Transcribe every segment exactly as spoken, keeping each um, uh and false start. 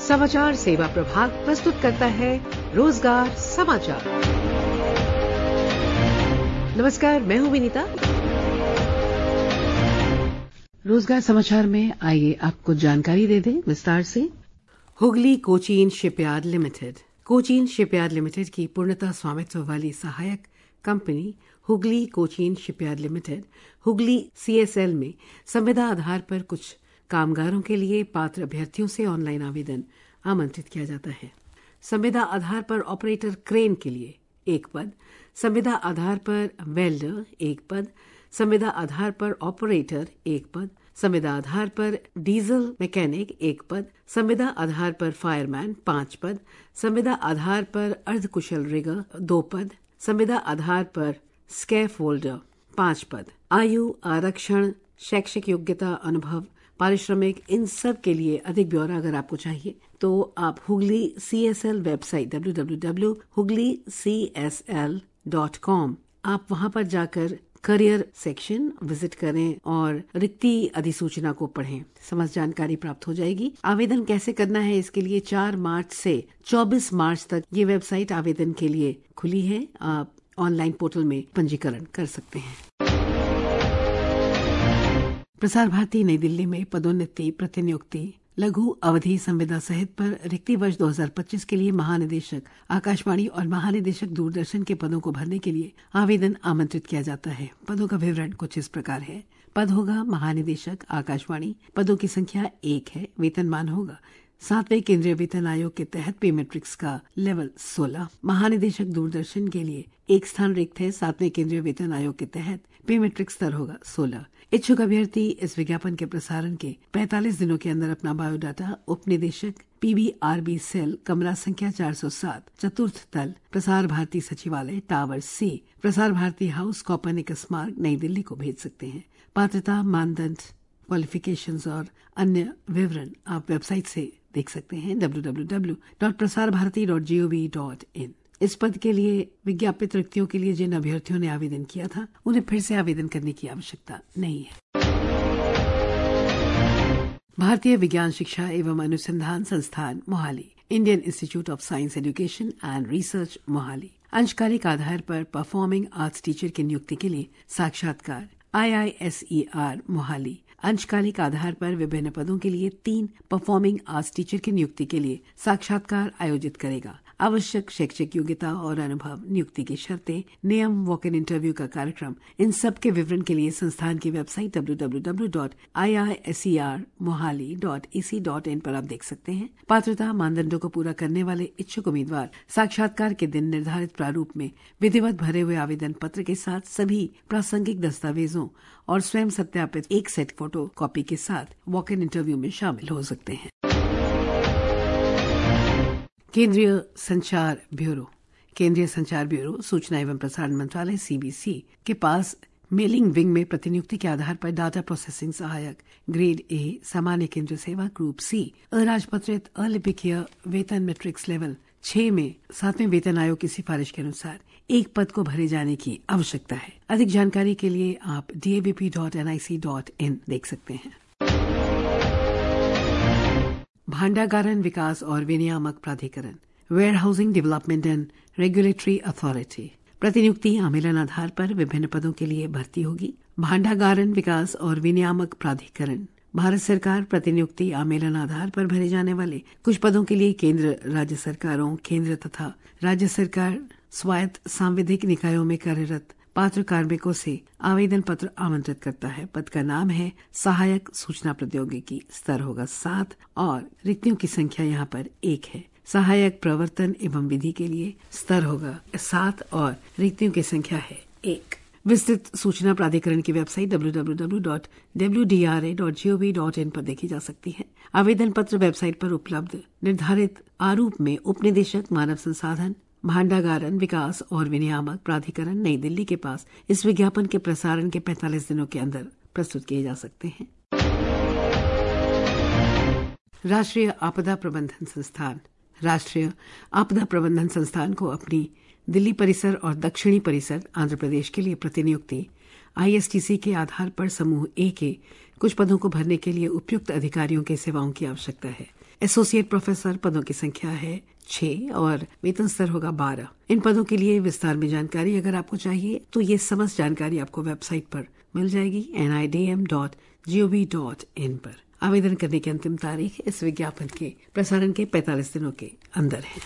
समाचार सेवा प्रभाग प्रस्तुत करता है रोजगार समाचार। नमस्कार, मैं हूं विनीता। रोजगार समाचार में आइए आपको जानकारी दे दें विस्तार से। Hooghly Cochin shipyard limited Cochin shipyard limited की पूर्णतः स्वामित्व वाली सहायक company Hooghly Cochin shipyard limited Hooghly CSL में संविदा आधार पर कुछ कामगारों के लिए पात्र अभ्यर्थियों से ऑनलाइन आवेदन आमंत्रित किया जाता है। संविदा आधार पर ऑपरेटर क्रेन के लिए एक पद, संविदा आधार पर वेल्डर एक पद, संविदा आधार पर ऑपरेटर एक पद, संविदा आधार पर डीजल मैकेनिक एक पद, संविदा आधार पर फायरमैन पांच पद, संविदा आधार पर अर्धकुशल रिगर दो पद, संविदा आधार पर स्कैफ होल्डर पांच पद। आयु, आरक्षण, शैक्षिक योग्यता, अनुभव, पारिश्रमिक, इन सब के लिए अधिक ब्यौरा अगर आपको चाहिए तो आप Hooghly CSL website W W W dot Hooghly C S L dot com आप वहां पर जाकर करियर सेक्शन विजिट करें और रिक्ति अधिसूचना को पढ़ें। समस्त जानकारी प्राप्त हो जाएगी। आवेदन कैसे करना है, इसके लिए चार मार्च से चौबीस मार्च तक ये वेबसाइट आवेदन के लिए खुली है। आप ऑनलाइन पोर्टल में पंजीकरण कर सकते हैं। प्रसार भारती नई दिल्ली में पदोन्नति, प्रतिनियुक्ति, लघु अवधि संविदा सहित पर रिक्ति वर्ष दो हज़ार पच्चीस के लिए महानिदेशक आकाशवाणी और महानिदेशक दूरदर्शन के पदों को भरने के लिए आवेदन आमंत्रित किया जाता है। पदों का विवरण कुछ इस प्रकार है। पद होगा महानिदेशक आकाशवाणी, पदों की संख्या एक है। वेतनमान होगा सातवें केंद्रीय वेतन आयोग के तहत पे मैट्रिक्स का लेवल सोलह। महानिदेशक दूरदर्शन के लिए एक स्थान रिक्त है। सातवें केंद्रीय वेतन आयोग के तहत पे मैट्रिक्स स्तर होगा सोलह। इच्छुक अभ्यर्थी इस विज्ञापन के प्रसारण के पैंतालीस दिनों के अंदर अपना बायोडाटा उपनिदेशक पीबीआरबी सेल, कमरा संख्या चार सौ सात, चतुर्थ तल, प्रसार भारती सचिवालय, टावर सी, प्रसार भारती हाउस, कॉपरनिकस मार्ग, नई दिल्ली को भेज सकते हैं। पात्रता, मानदंड, क्वालिफिकेशंस और अन्य विवरण आप वेबसाइट से देख सकते हैं W W W dot Prasar Bharati dot G O V dot in. इस पद के लिए विज्ञापित रिक्तियों के लिए जिन अभ्यर्थियों ने आवेदन किया था उन्हें फिर से आवेदन करने की आवश्यकता नहीं है। भारतीय विज्ञान शिक्षा एवं अनुसंधान संस्थान Mohali, Indian institute of science education and research Mohali, अंशकालिक आधार पर परफॉर्मिंग आर्ट्स टीचर की नियुक्ति के लिए साक्षात्कार। I I S E R Mohali अंशकालिक आधार पर विभिन्न पदों के लिए तीन परफॉर्मिंग आर्ट्स टीचर की नियुक्ति के लिए साक्षात्कार आयोजित करेगा। आवश्यक शैक्षिक योग्यता और अनुभव, नियुक्ति की शर्तें, नियम, वॉक इन इंटरव्यू का कार्यक्रम, इन सब के विवरण के लिए संस्थान की website W W W dot I I S E R Mohali dot E C dot in पर आप देख सकते हैं। पात्रता, मानदंडों को पूरा करने वाले इच्छुक उम्मीदवार साक्षात्कार के दिन निर्धारित प्रारूप में विधिवत भरे हुए आवेदन पत्र के साथ सभी प्रासंगिक दस्तावेजों और स्वयं सत्यापित एक सेट फोटो कॉपी के साथ वॉक इन इंटरव्यू में शामिल हो सकते हैं। केंद्रीय संचार ब्यूरो केंद्रीय संचार ब्यूरो सूचना एवं प्रसारण मंत्रालय सीबीसी के पास मेलिंग विंग में प्रतिनियुक्ति के आधार पर डाटा प्रोसेसिंग सहायक ग्रेड ए, सामान्य केंद्र सेवा ग्रुप सी, अराजपत्रित अलिपिकीय वेतन मैट्रिक्स लेवल छह में सातवें वेतन आयोग की सिफारिश के अनुसार एक पद को भरे जाने की आवश्यकता है। अधिक जानकारी के लिए आप D A B P dot N I C dot in देख सकते हैं। भांडागारन विकास और विनियामक प्राधिकरण, warehousing development and regulatory authority, प्रतिनियुक्ति आमेलन आधार पर विभिन्न पदों के लिए भर्ती होगी। भांडागारन विकास और विनियामक प्राधिकरण भारत सरकार प्रतिनियुक्ति आमेलन आधार पर भरे जाने वाले कुछ पदों के लिए केंद्र, राज्य सरकारों, केंद्र तथा राज्य सरकार, स्वायत्त सांविधिक निकायों में कार्यरत पात्र कार्मिकों से आवेदन पत्र आमंत्रित करता है। पद का नाम है सहायक सूचना प्रौद्योगिकी, स्तर होगा सात और रिक्तियों की संख्या यहाँ पर एक है। सहायक प्रवर्तन एवं विधि के लिए स्तर होगा सात और रिक्तियों की संख्या है एक। विस्तृत सूचना प्राधिकरण की website W W W dot W D R A dot G O V dot in पर देखी जा सकती है। आवेदन पत्र वेबसाइट पर उपलब्ध निर्धारित आरूप में उपनिदेशक मानव संसाधन, भांडागारन विकास और विनियामक प्राधिकरण, नई दिल्ली के पास इस विज्ञापन के प्रसारण के पैंतालीस दिनों के अंदर प्रस्तुत किए जा सकते हैं। राष्ट्रीय आपदा प्रबंधन संस्थान राष्ट्रीय आपदा प्रबंधन संस्थान को अपनी दिल्ली परिसर और दक्षिणी परिसर आंध्र प्रदेश के लिए प्रतिनियुक्ति आई एस टी सी के आधार पर समूह ए के कुछ पदों को भरने के लिए उपयुक्त अधिकारियों के सेवाओं की आवश्यकता है। एसोसिएट प्रोफेसर पदों की संख्या है छह और वेतन स्तर होगा बारह। इन पदों के लिए विस्तार में जानकारी अगर आपको चाहिए तो ये समस्त जानकारी आपको वेबसाइट पर मिल जाएगी N I D M dot G O V dot in पर। आवेदन करने की अंतिम तारीख इस विज्ञापन के प्रसारण के पैंतालीस दिनों के अंदर है।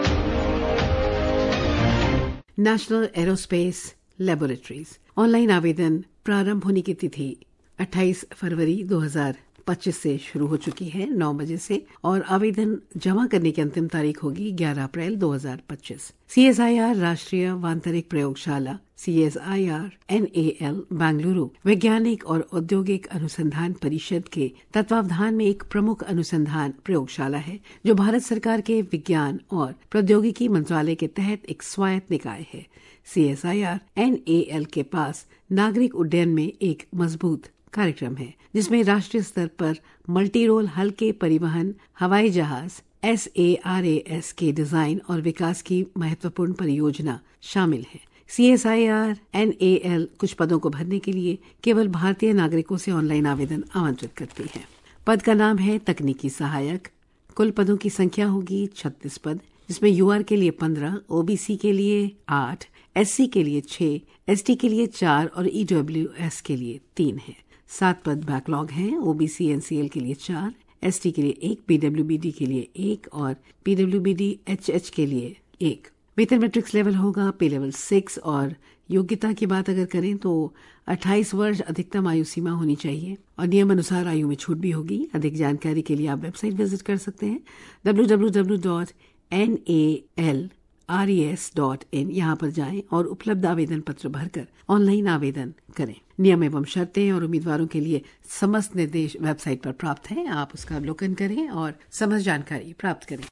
नेशनल एरोस्पेस लेबोरेटरीज ऑनलाइन आवेदन प्रारंभ होने की तिथि अट्ठाईस फरवरी दो हज़ार पच्चीस से शुरू हो चुकी है नौ बजे से, और आवेदन जमा करने की अंतिम तारीख होगी ग्यारह अप्रैल दो हज़ार पच्चीस। सी एस आई आर राष्ट्रीय वांतरिक प्रयोगशाला C S I R N A L Bengaluru वैज्ञानिक और औद्योगिक अनुसंधान परिषद के तत्वावधान में एक प्रमुख अनुसंधान प्रयोगशाला है जो भारत सरकार के विज्ञान और प्रौद्योगिकी मंत्रालय के तहत एक स्वायत्त निकाय है। C S I R N A L के पास नागरिक उड्डयन में एक मजबूत कार्यक्रम है जिसमें राष्ट्रीय स्तर पर मल्टी रोल हल्के परिवहन हवाई जहाज S A R A S के डिजाइन और विकास की महत्वपूर्ण परियोजना शामिल है। C S I R N A L कुछ पदों को भरने के लिए केवल भारतीय नागरिकों से ऑनलाइन आवेदन आमंत्रित करती है। पद का नाम है तकनीकी सहायक। कुल पदों की संख्या होगी छत्तीस पद, जिसमें यूआर के लिए पंद्रह, ओबीसी के लिए आठ, एससी के लिए छह, एसटी के लिए चार और ईडब्ल्यूएस के लिए तीन है। सात पद बैकलॉग हैं। ओबीसी एनसीएल के लिए चार, एसटी के लिए एक, पीडब्ल्यूबीडी के लिए एक और पीडब्ल्यूबीडी एचएच के लिए एक। वेतन मैट्रिक्स लेवल होगा पे लेवल सिक्स और योग्यता की बात अगर करें तो अट्ठाईस वर्ष अधिकतम आयु सीमा होनी चाहिए और नियम अनुसार आयु में छूट भी होगी। अधिक जानकारी के लिए आप वेबसाइट विजिट कर सकते हैं W W W dot N A L R E S dot in. यहाँ पर जाएं और उपलब्ध आवेदन पत्र भरकर ऑनलाइन आवेदन करें। नियम एवं शर्तें और उम्मीदवारों के लिए समस्त निर्देश वेबसाइट पर प्राप्त हैं। आप उसका अवलोकन करें और समस्त जानकारी प्राप्त करें।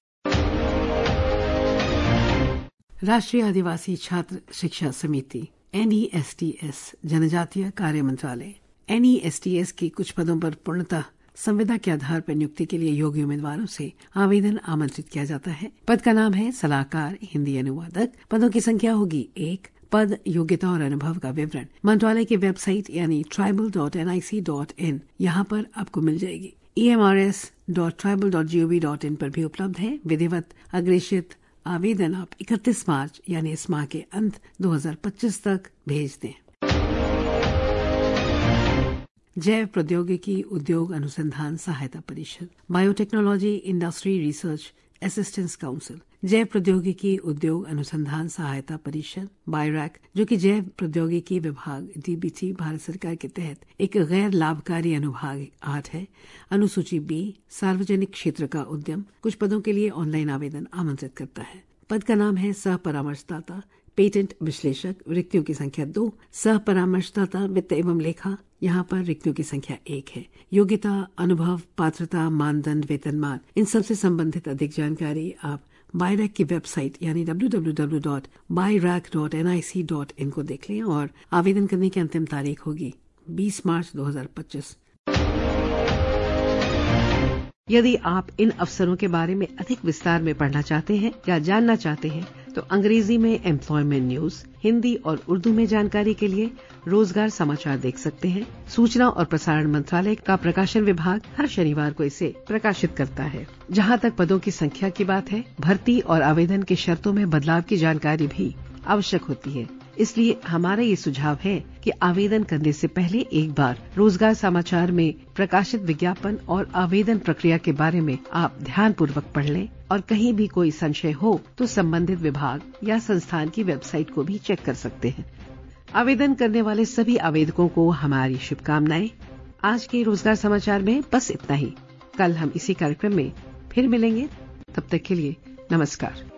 राष्ट्रीय आदिवासी छात्र शिक्षा समिति N E S T S जनजातीय कार्य मंत्रालय N E S T S की कुछ पदों पर पूर्णतः संविदा के आधार पर नियुक्ति के लिए योग्य उम्मीदवारों से आवेदन आमंत्रित किया जाता है। पद का नाम है सलाहकार हिंदी अनुवादक। पदों की संख्या होगी एक। पद, योग्यता और अनुभव का विवरण मंत्रालय की वेबसाइट यानी tribal dot N I C dot in यहाँ पर आपको मिल जाएगी। E M R S dot tribal dot G O V dot in पर भी उपलब्ध है। विधिवत अग्रेषित आवेदन आप इकतीस मार्च यानी इस माह के अंत दो हज़ार पच्चीस तक भेज दें। जैव प्रौद्योगिकी उद्योग अनुसंधान सहायता परिषद biotechnology industry research assistance council जैव प्रौद्योगिकी उद्योग अनुसंधान सहायता परिषद बायरैक, जो कि जैव प्रौद्योगिकी विभाग डी बी टी भारत सरकार के तहत एक गैर लाभकारी अनुभाग आठ है। अनुसूची बी सार्वजनिक क्षेत्र का उद्यम कुछ पदों के लिए ऑनलाइन आवेदन आमंत्रित करता है। पद का नाम है सह परामर्शदाता पेटेंट विश्लेषक। रिक्तियों की संख्या दो। सह परामर्शदाता वित्त एवं लेखा, यहाँ पर रिक्तियों की संख्या एक है। योग्यता, अनुभव, पात्रता, मानदंड, वेतनमान, इन सबसे संबंधित अधिक जानकारी आप बायरैक की वेबसाइट यानी W W W dot BIRAC dot N I C dot in को देख लें और आवेदन करने की अंतिम तारीख होगी बीस मार्च दो हज़ार पच्चीस। यदि आप इन अवसरों के बारे में अधिक विस्तार में पढ़ना चाहते हैं या जानना चाहते हैं तो अंग्रेजी में एम्प्लॉयमेंट न्यूज, हिंदी और उर्दू में जानकारी के लिए रोजगार समाचार देख सकते हैं। सूचना और प्रसारण मंत्रालय का प्रकाशन विभाग हर शनिवार को इसे प्रकाशित करता है। जहां तक पदों की संख्या की बात है, भर्ती और आवेदन की शर्तों में बदलाव की जानकारी भी आवश्यक होती है। इसलिए हमारा ये सुझाव है कि आवेदन करने से पहले एक बार रोजगार समाचार में प्रकाशित विज्ञापन और आवेदन प्रक्रिया के बारे में आप ध्यानपूर्वक पढ़ लें और कहीं भी कोई संशय हो तो संबंधित विभाग या संस्थान की वेबसाइट को भी चेक कर सकते हैं। आवेदन करने वाले सभी आवेदकों को हमारी शुभकामनाएं। आज के रोजगार समाचार में बस इतना ही। कल हम इसी कार्यक्रम में फिर मिलेंगे। तब तक के लिए नमस्कार।